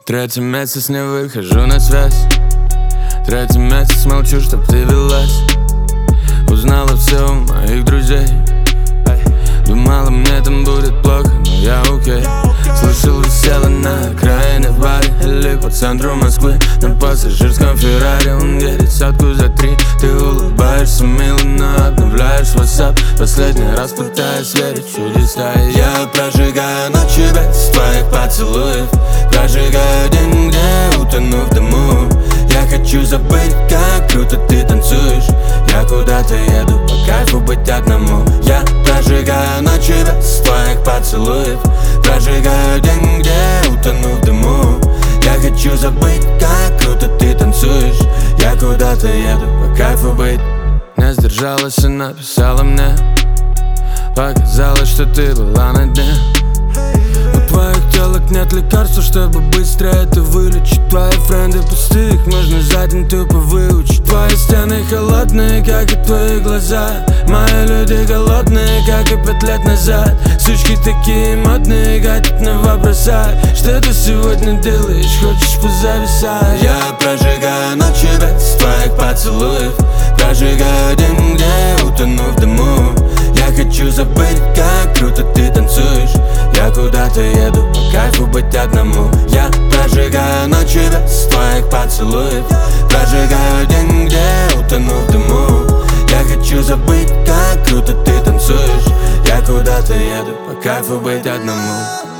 Третий месяц не выхожу на связь. Третий месяц молчу, чтоб ты велась. Узнала все у моих друзей. Думала, мне там будет плохо, но я окей. Слышал, висела на окраине в баре или по центру Москвы. На пассажирском Феррари он едет сотку за 3. Ты улыбаешься мило, но обновляешь WhatsApp. Последний раз пытаюсь верить в чудеса. И я прожигаю ночи без твоих поцелуев. Прожигаю день, где утону в дыму. Я хочу забыть, как круто ты танцуешь. Я куда-то еду, по кайфу быть одному. Я прожигаю ночи без твоих поцелуев. Прожигаю день, где утону в дыму. Я хочу забыть, как круто ты танцуешь. Я куда-то еду, по кайфу быть. Не сдержалась и написала мне. Показалось, что ты была на дне. У твоих телок нет лекарства, чтобы быстро это вылечить. Твои френды пустые, их нужно за день тупо выучить. Твои стены холодные, как и твои глаза. Мои люди голодные, как и 5 лет назад. Сучки такие модные, гадят на вопроса. Что ты сегодня делаешь, хочешь позависать? Я прожигаю ночи без твоих поцелуев. Прожигаю день, где утону в дыму. Я хочу забыть, как круто ты танцуешь. Я куда-то еду, по кайфу быть одному. Я прожигаю ночи без твоих поцелуев. Прожигаю день, где утону в дыму. Я хочу забыть, как круто ты танцуешь. Я куда-то еду, по кайфу быть одному.